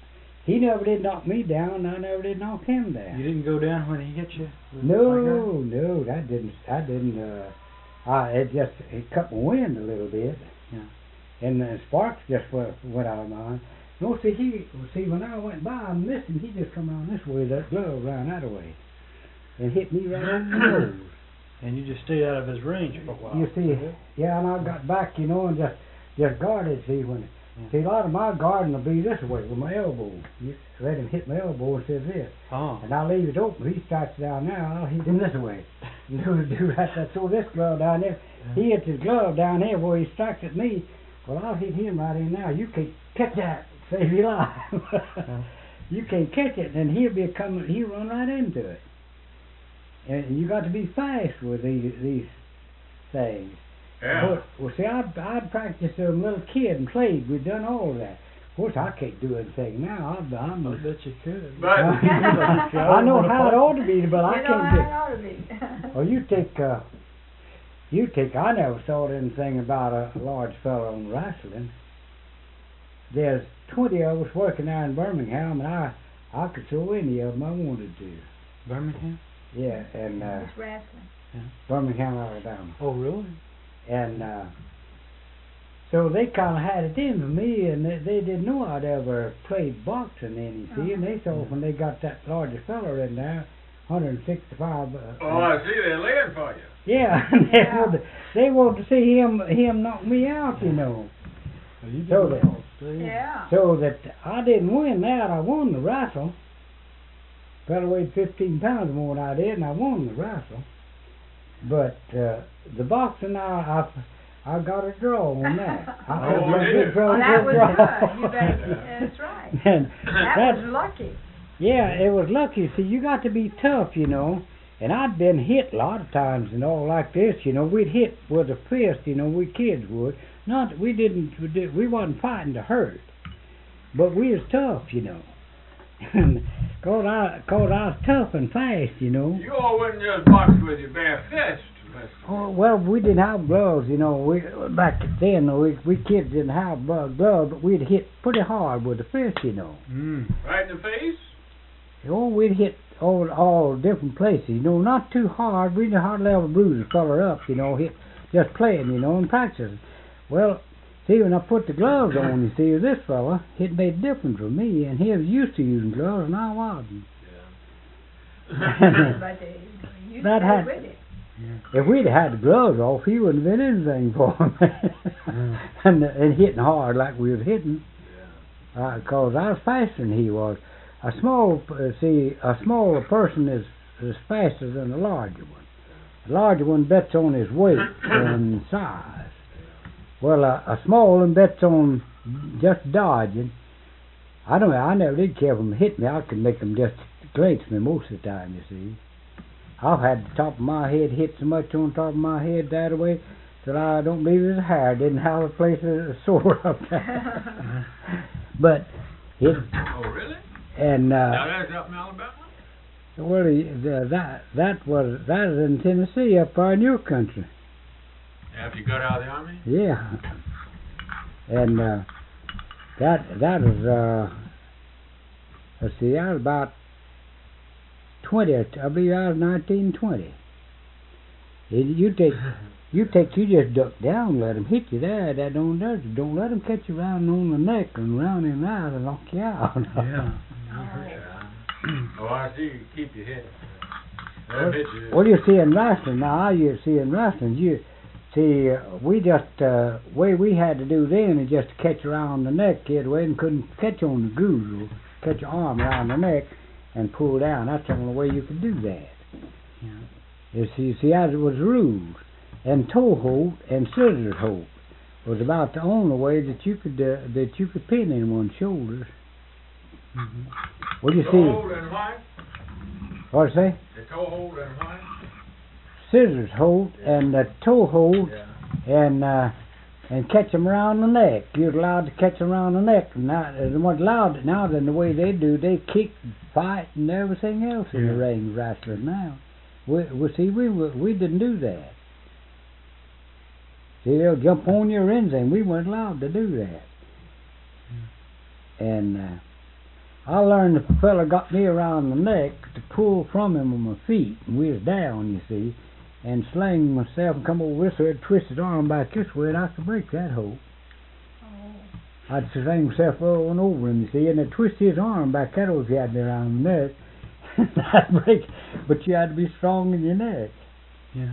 he never did knock me down, and I never did knock him down. You didn't go down when he hit you? Was it No, like no, that didn't. I didn't. Uh, I it just it cut my wind a little bit. Yeah. And the sparks just went, went out of mine. No, see, he see when I went by, I missed him. He just come around this way, that glove ran that way, and hit me right on the nose. And you just stayed out of his range for a while. You see, yeah, and I got back, you know, and just just guarded. See, when see a lot of my guarding will be this way with my elbow. You let him hit my elbow and says this, Oh. and I leave it open. He strikes down now. I'll hit him this way. You know, do that. I throw this glove down there. He hits his glove down there where he strikes at me. Well, I'll hit him right in now. You can't catch that. Save your life. Yeah. You can't catch it, and he'll be coming. He'll run right into it. And you got to be fast with these these things. Yeah. But, well, see, I I practiced as a little kid and played. We've done all of that. Of course, I can't do anything now. I'm, I'm I bet you could. But I know how it ought to be, but I You know can't how do. it ought to be. Well, you take, uh, you take. I never thought anything about a large fellow in wrestling. There's twenty of us working there in Birmingham, and I, I could throw any of them I wanted to. Birmingham? Yeah, and uh, It's wrestling. Birmingham, Alabama, Oh, really? and uh, so they kind of had it in for me, and they, they didn't know I'd ever played boxing any, see, and they thought when they got that larger fella in there, one sixty-five. Uh, oh, I see they're laying for you. Yeah, they Yeah. wanted, they wanted to see him him knock me out, you know. Well, you did So well. Stay. Yeah. So that I didn't win that, I won the wrestle. Fella weighed fifteen pounds more than I did, and I won the wrestle. But uh, the boxing, I, I I got a draw on that. I Oh, got a did good you? draw, Well, that was good draw. good. You better, that's right. And That that- was lucky. yeah, it was lucky. See, you got to be tough, you know. And I'd been hit a lot of times and all like this, you know. We'd hit with a fist, you know. We kids would. Not we didn't. We, did, we wasn't fighting to hurt, but we was tough, you know. And cause I, cause I was tough and fast, you know. You all wouldn't just box with your bare fist. Mister Oh, well, we didn't have gloves, you know. We back then, we we kids didn't have uh, gloves, but we'd hit pretty hard with the fist, you know. Mm. Right in the face? Oh, we'd hit all all different places, you know. Not too hard. We didn't hardly ever bruise a fella up, you know. Hit just playing, you know, and practicing. Well, see, when I put the gloves on, you see, this fella, it made a difference for me, and he was used to using gloves, and I wasn't. But uh, you That stayed had- with it. If we'd had the gloves off, he wouldn't have been anything for me. and and hitting hard like we was hitting, because I was faster than he was. A small, uh, see, a smaller person is is faster than a larger one. A larger one bets on his weight and size. Well, a, a small one bets on just dodging. I don't. I never did care if them hit me. I could make them just glance me most of the time. You see. I've had the top of my head hit so much on top of my head that way that I don't believe his hair didn't have a place of sore up there. But it Oh, really? and Now uh, that's up in Alabama? well, he- the, that that was that is in Tennessee, up there in your country. After you got out of the army? Yeah, and uh, that that is uh, let's see, that was about twenty. I believe I was nineteen twenty. It, you take, you take, you just duck down, let him hit you there. That don't does it. Don't let him catch you round on the neck and round in the eyes and knock you out. Yeah. Oh, I see. You keep your head. That'll hit you. Well, you see in wrestling now. How you see in wrestling, you see uh, we just uh, way we had to do then is just to catch around the neck, kid, way and couldn't catch on the goose, or catch your arm around the neck and pull down. That's the only way you could do that. Yeah. You see, you see, as it was rules, and toe hold and scissors hold was about the only way that you could uh, that you could pin anyone's shoulders. Mm-hmm. Well, you Toe see, hold and what? what I say? The toe hold and what? Scissors hold and the toe hold Yeah. and uh, and catch them around the neck. You're allowed to catch them around the neck. Now, they weren't allowed now. Then the way they do, they kick, fight, and everything else in the Yeah. ring wrestling now. We, we see, we were- we didn't do that. See, they'll jump on your ends, and we weren't allowed to do that. And uh, I learned if a fella got me around the neck to pull from him on my feet, and we was down, you see, and sling myself and come over this way, twist his arm back this way, and I could break that hold. Oh. I'd sling myself over and over him, you see, and I'd twist his arm back that way if you had me around the neck. I'd break, but you had to be strong in your neck. Yeah.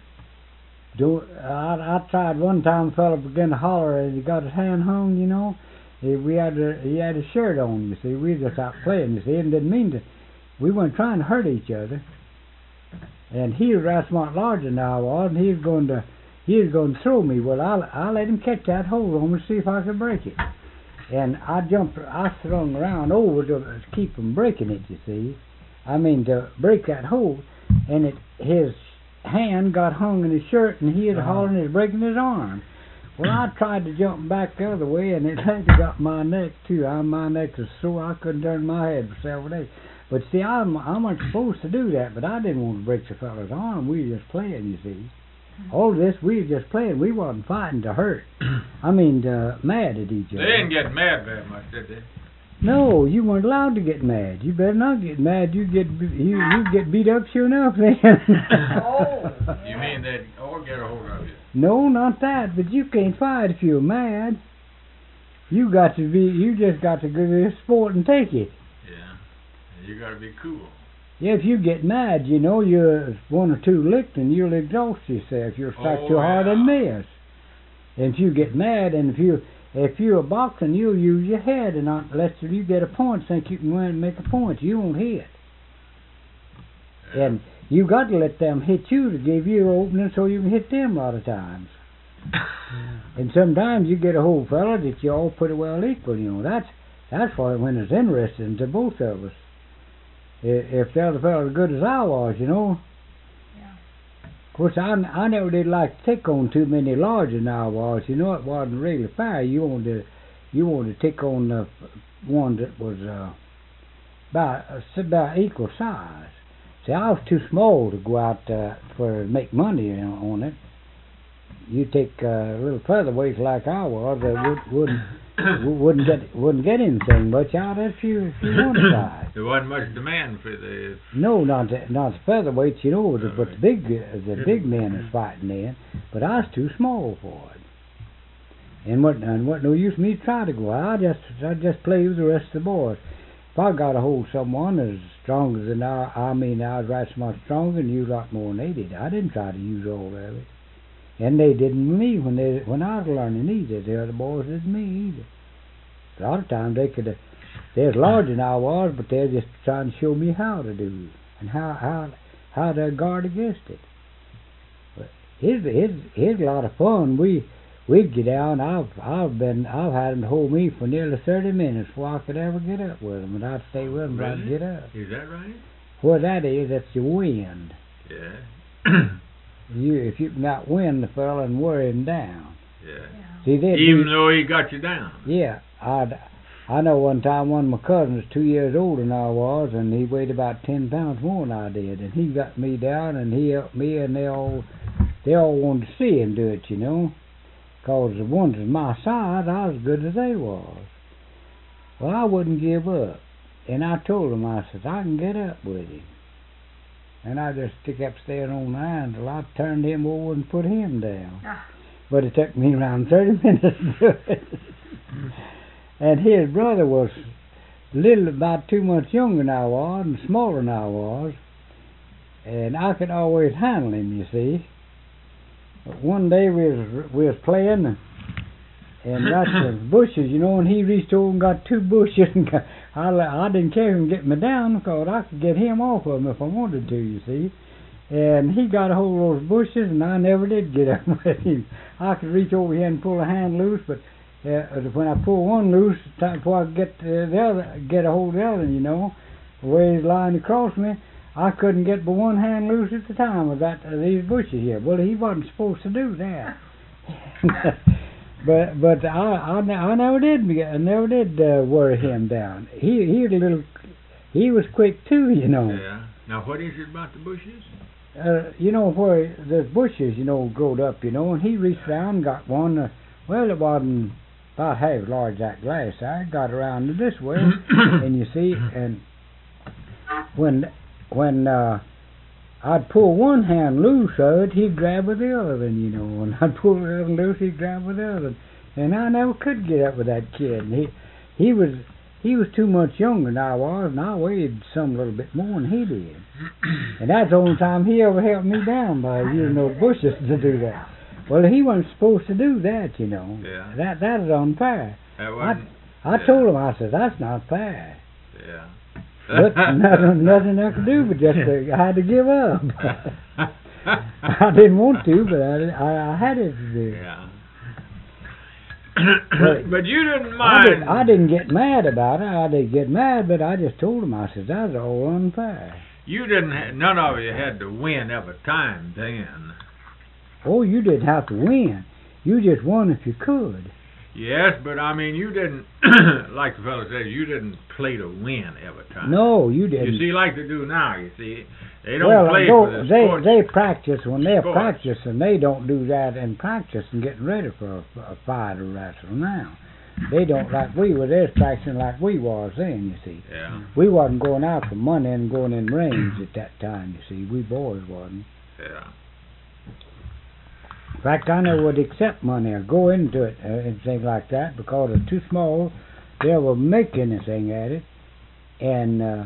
Do I, I tried one time. A fella began to holler as he got his hand hung. You know, he, we had a, he had his shirt on. You see, we were just out playing. You see, and didn't mean to. We weren't trying to hurt each other. And he was that smart larger than I was, and he was going to he was going to throw me. Well, I I let him catch that hold on me to see if I could break it. And I jumped, I swung around over to keep from breaking it. You see, I mean to break that hold, and it his. hand got hung in his shirt, and he had Uh-huh. hollering and breaking his arm. Well, I tried to jump back the other way, and it had got my neck too. I, my neck was sore. I couldn't turn my head for several days. But see, I'm I'm not supposed to do that, but I didn't want to break the fella's arm. We were just playing, you see. All of this, we were just playing. We wasn't fighting to hurt. I mean, uh, mad at each They other. didn't get mad very much, did they? No, you weren't allowed to get mad. You better not get mad. You get you you get beat up sure enough then. Oh. You mean they'd all get a hold of you? No, not that. But you can't fight if you're mad. You got to be. You just got to go to the sport and take it. Yeah. You got to be cool. Yeah, if you get mad, you know, you're one or two licked and you'll exhaust yourself. You'll strike Oh, too hard yeah. and miss. And if you get mad, and if you if you're boxing, you'll use your head, and not unless you get a point, think you can win and make a point. You won't hit. Yeah. And you got to let them hit you to give you an opening so you can hit them a lot of times. And sometimes you get a whole fella that you all pretty well equal, you know. That's that's why when it's interesting to both of us. I- If the other fella's as good as I was, you know. Yeah. Of course, I, I never did like to take on too many larger than I was. You know, it wasn't really fair. You wanted to, you wanted to take on the one that was uh, about uh, about equal size. See, I was too small to go out uh, for make money on on it. You take uh, little featherweights like I was, they would, wouldn't wouldn't get wouldn't get anything much out if you if you wanted size. There wasn't much demand for the. No, not the, not the featherweights, you know, the, but the big the big men was fighting then. But I was too small for it. And what and what no use me to try to go. I just I just play with the rest of the boys. If I got a hold of someone as stronger than I, I mean I was right so much stronger than you, a lot more than they did. I didn't try to use all of it. And they didn't with me when they when I was learning either. The other boys didn't me either. A lot of times they could, they was larger than I was, but they're just trying to show me how to do it and how how how to guard against it. But it's it's it's a lot of fun. We we'd get down. I've I've been I've had them to hold me for nearly thirty minutes before I could ever get up with them, and I'd stay with them till I'd Really? get up. Is that right? What that is, that's the wind. Yeah. You if you can outwind the fella and wear him down. Yeah. Yeah. See, they Even though he got you down. Yeah, I I know one time one of my cousins was two years older than I was, and he weighed about ten pounds more than I did, and he got me down, and he helped me, and they all they all wanted to see him do it, you know, 'cause the ones of my size, I was as good as they was. Well, I wouldn't give up, and I told him, I said, I can get up with him. And I just stick up staying on the line until I turned him over and put him down. Ah. But it took me around thirty minutes to do it. And his brother was little, about two months younger than I was, and smaller than I was. And I could always handle him, you see. But one day we was we was playing, and, and got the bushes, you know, and he reached over and got two bushes, and got, I, I didn't care him get me down, because I could get him off of him if I wanted to, you see. And he got a hold of those bushes, and I never did get up with him. I could reach over here and pull a hand loose, but uh, when I pull one loose, time before I could get uh, the other, get a hold of the other, you know, the way he's lying across me, I couldn't get but one hand loose at the time with that uh, these bushes here. Well, he wasn't supposed to do that. but but I, I I never did I never did uh, worry him down. He he was a little he was quick too, you know. Yeah. Now, what is it about the bushes? Uh, you know where there's bushes, you know, growed up, you know, and he reached down and got one. Uh, well, it wasn't about half as large as that glass. I got around it this way, and you see, and when when uh, I'd pull one hand loose of it, he'd grab with the other, and you know, and I'd pull the other loose, he'd grab with the other, and I never could get up with that kid. And he he was he was too much younger than I was, and I weighed some little bit more than he did, and that's the only time he ever helped me down by using those bushes to do that. Well, he wasn't supposed to do that, you know. Yeah. That that is unfair. That I wasn't, I yeah. told him, I said, that's not fair. yeah. But nothing, nothing I could do but just uh, I had to give up. I didn't want to, but I, I, I had it to do. Yeah. But- but you didn't I, mind. did, I didn't get mad about it. I didn't get mad, but I just told him, I said, that's all unfair. You didn't. Ha- none of you had to win every time then. Oh, you didn't have to win. You just won if you could. Yes, but I mean, you didn't. Like the fellow said, you didn't play to win every time. No, you didn't. You see, like they do now. You see, they don't well, play go, for the they sports. they practice when they're Sports. practicing. They don't do that in practice and getting ready for a, a fight or wrestle now. They don't like we were. They're practicing like we was then. You see, Yeah, we wasn't going out for money and going in range at that time. You see, we boys wasn't. yeah. In fact, I never would accept money or go into it uh, and things like that because it's too small to ever make anything at it. And uh,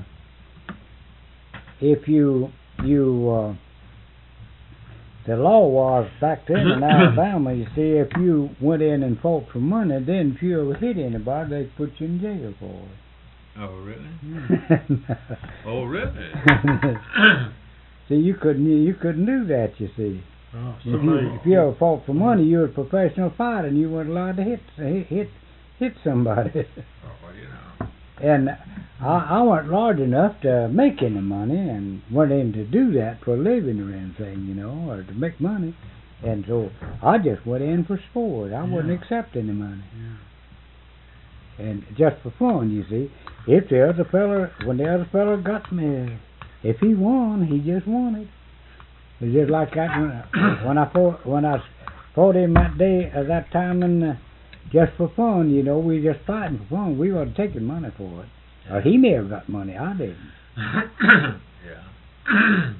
if you you uh, the law was back then in Alabama, you see, if you went in and fought for money, then if you ever hit anybody, they'd put you in jail for it. Oh, really? Oh, really? See, you couldn't you couldn't do that. You see, Oh, if you, somebody, if you ever fought for money, you were a professional fighter, and you weren't allowed to hit hit hit, hit somebody. Oh, well, you know. And I, I wasn't large enough to make any money, and went in to do that for a living or anything, you know, or to make money. And so I just went in for sport. I wouldn't Yeah. accept any money. Yeah. And just for fun, you see. If the other fella, when the other fella got me, if he won, he just won it. It's just like that when I, when I fought when I fought him that day at that time, and uh, just for fun, you know, we just fighting for fun. We wasn't taking money for it. Or he may have got money. I didn't. Yeah.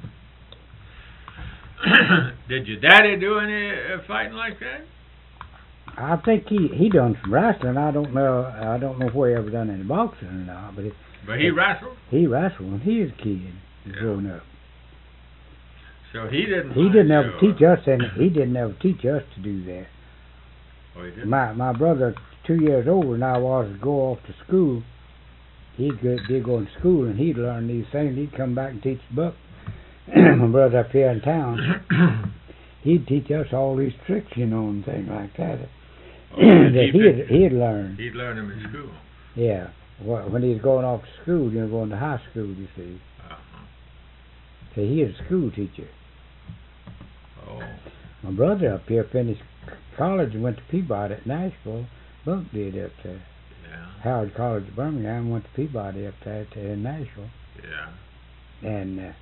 Did your daddy do any uh, fighting like that? I think he he done some wrestling. I don't know. I don't know where he ever done any boxing or not. But it, But he wrestled, he wrestled when he was a kid, Yeah. growing up. so he didn't. He mind didn't ever you. teach us any. He didn't ever teach us to do that. Oh, he didn't. My my brother, two years older than I was, would go off to school. He'd go, be going to school, and he'd learn these things. He'd come back and teach Buck, my brother up here in town. He'd teach us all these tricks, you know, and things like that. Oh, did that he he'd, pick- he'd learn. He'd learn them in school. Yeah. Wh- When he was going off to school, you know, going to high school, you see. Uh-huh. So he was a school teacher. Oh, My brother up here finished c- college and went to Peabody at Nashville. Buck did up there. yeah, Howard College of Birmingham went to Peabody up there at, in Nashville. yeah. And, uh,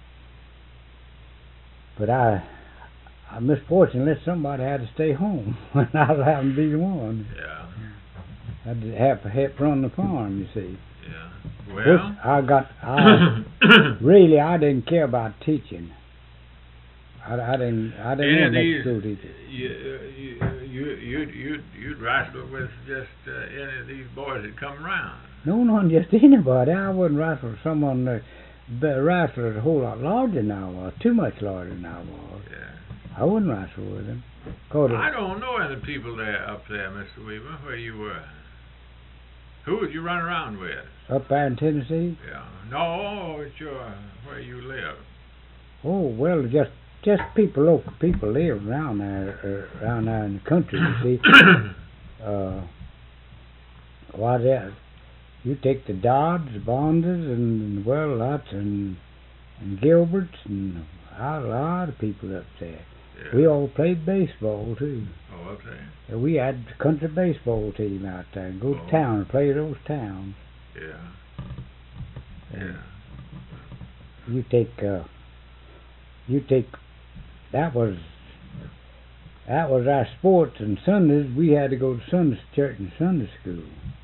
but I, I misfortunately somebody had to stay home when I was having to be the one. Yeah, I had to have to help run the farm, you see. yeah. Which Well, I got, I, really, I didn't care about teaching. I, I didn't, I didn't any want of to make these, school teacher. you, you, you, you'd, you'd, you'd wrestle with just uh, any of these boys that come around. No, not just anybody. I wouldn't wrestle with someone that be- wrestled a whole lot larger than I was, too much larger than I was. Yeah. I wouldn't wrestle with him. Cause I don't know any people there up there, Mister Weaver, where you were. Who would you run around with? up there in Tennessee. Yeah. No, it's your where you live. Oh well, just just people, local people live around there, uh, around there in the country. You see, uh, why that? You take the Dodds, the Bondas, and well, lots and and Gilberts, and a lot of people up there. Yeah. We all played baseball too. Oh, up there. And we had a country baseball team out there, and go to Oh. town and play those towns. Yeah. And Yeah. You take, uh, you take, that was, that was our sports, and Sundays we had to go to Sunday church and Sunday school.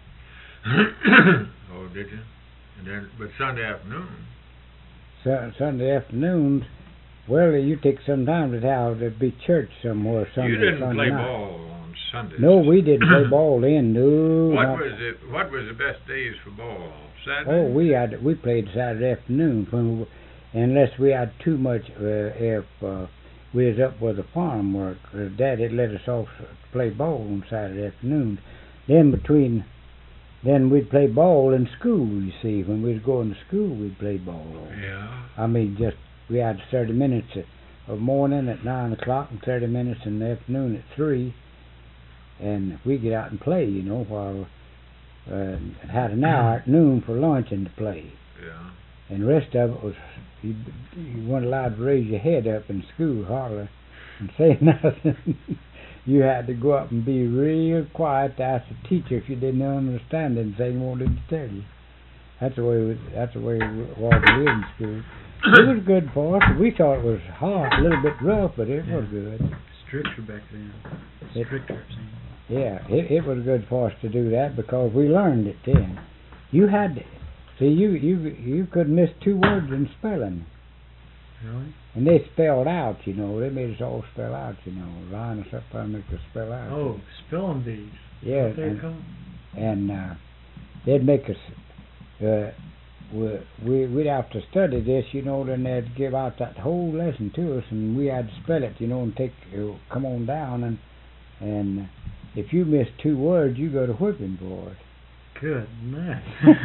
Oh, did you? And then, but Sunday afternoon. Su- Sunday afternoons, well, you take some time to have to be church somewhere Sunday. You didn't Sunday play night. ball on Sundays. No, we didn't play ball then. No. What not- was it? What was the best days for ball? Saturday. Oh, we had we played Saturday afternoon when we, unless we had too much. Uh, if uh, we was up with the farm work, uh, Dad had let us off to play ball on Saturday afternoons. Then between, then we'd play ball in school. You see, when we was going to school, we'd play ball. Yeah. I mean, just we had thirty minutes of morning at nine o'clock and thirty minutes in the afternoon at three, and we get out and play. You know, while uh, had an hour at noon for lunch and to play. Yeah. And the rest of it was you, you weren't allowed to raise your head up in school, hardly, and say nothing. You had to go up and be real quiet to ask the teacher if you didn't understand anything he wanted to tell you. That's the way it was, that's the way it was in school. It was good for us. We thought it was hard, a little bit rough, but it was good. Stricter back then. It- Stricter, it seemed. Yeah, it, it was good for us to do that because we learned it then. You had to, see, you, you, you could miss two words in spelling. Really? And they spelled out, you know. They made us all spell out, you know. Line us up and make us spell out. Oh, spelling bees. yeah. What they And, call 'em? and uh, they'd make us, uh, we, we, we'd have to study this, you know, then they'd give out that whole lesson to us, and we had to spell it, you know, and take, uh, come on down, and, and if you missed two words, you go to whipping for it. Good man.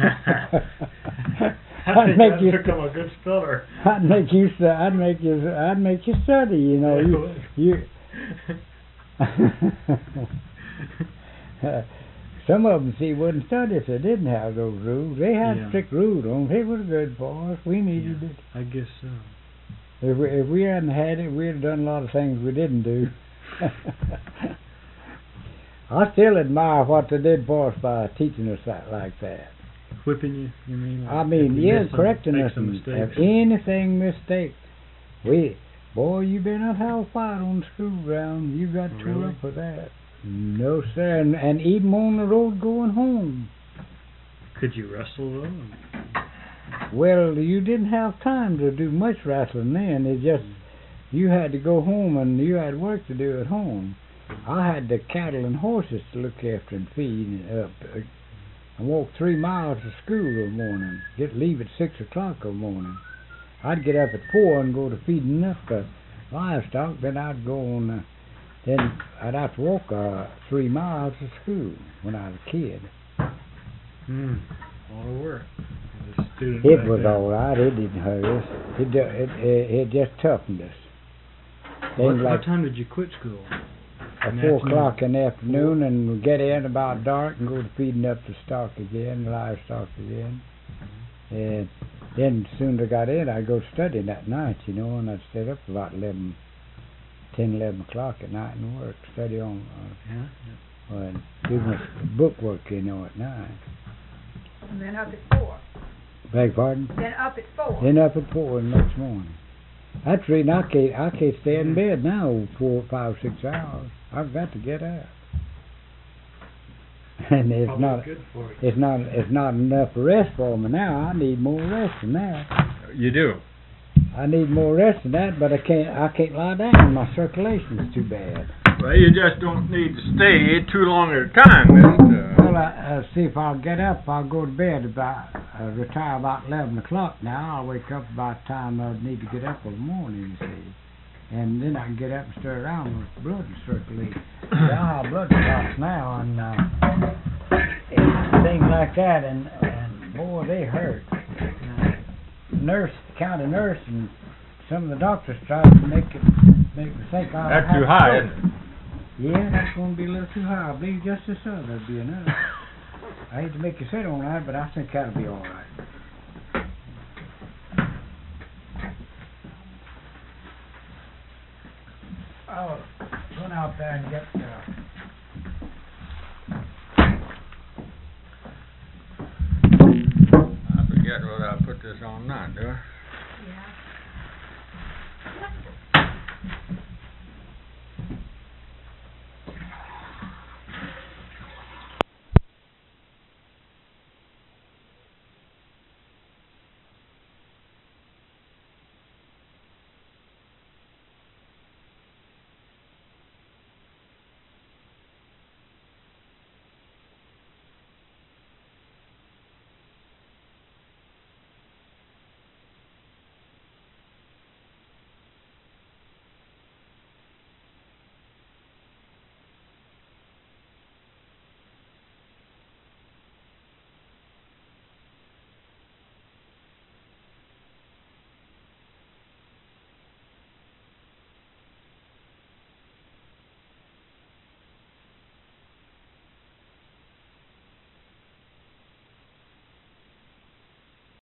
I'd I think make I'd you- become a good speller. I'd make you, stu- I'd make you, I'd make you study, you know. You, you some of them, see, wouldn't study if they didn't have those rules. They had Yeah. strict rules on them. It was good for us. We needed Yeah, it. I guess so. If we, if we hadn't had it, we'd have done a lot of things we didn't do. I still admire what they did for us by teaching us that like that. Whipping you, you mean? I mean, if you yeah, miss some- correcting make us some and if mistakes. anything mistake. We, boy, you better not have a fight on the school ground. You got to Really? up for that. No, sir, and, and even on the road going home. Could you wrestle though? Well, you didn't have time to do much wrestling then. It just, you had to go home and you had work to do at home. I had the cattle and horses to look after and feed and up. I walked three miles to school in the morning. Get leave at six o'clock in the morning. I'd get up at four and go to feeding up the livestock. Then I'd go on. Uh, then I'd have to walk uh, three miles to school when I was a kid. Hmm. All the work. As a student It back was then. all right. It didn't hurt us. It ju- it it, it just toughened us. What, Things what like time did you quit school? at in the four afternoon? o'clock in the afternoon, and we get in about dark and go to feeding up the stock again, the livestock again. And then as soon as I got in, I'd go studying that night, you know, and I'd stay up about eleven, ten, eleven o'clock at night and work, study on, Yeah. uh, uh, do my book work, you know, at night. And then up at four. Beg pardon? Then up at four. Then up at four the next morning. That's the reason I can't, I can't stay in bed now four, five, six hours. I've got to get up. And it's Probably not, good for you. it's not, it's not enough rest for me now. I need more rest than that. You do. I need more rest than that, but I can't, I can't lie down. My circulation's too bad. Well, you just don't need to stay too long at a time, then. Well, Uh, I, uh, see if I'll get up, I'll go to bed about, uh, retire about eleven o'clock now. I'll wake up about the time I need to get up in the morning, you see. And then I can get up and stir around with blood to circulate. I have blood clots now and, uh, and things like that, and, and boy, they hurt. Nurse, county nurse, and some of the doctors tried to make it, make me think I That's had too high, stroke. isn't it? Yeah, that's going to be a little too high. I believe just this other would be enough. I hate to make you sit on that, but I think that'll be all right. I'll run out there and get uh, I forget whether I put this on or not, do I? Yeah.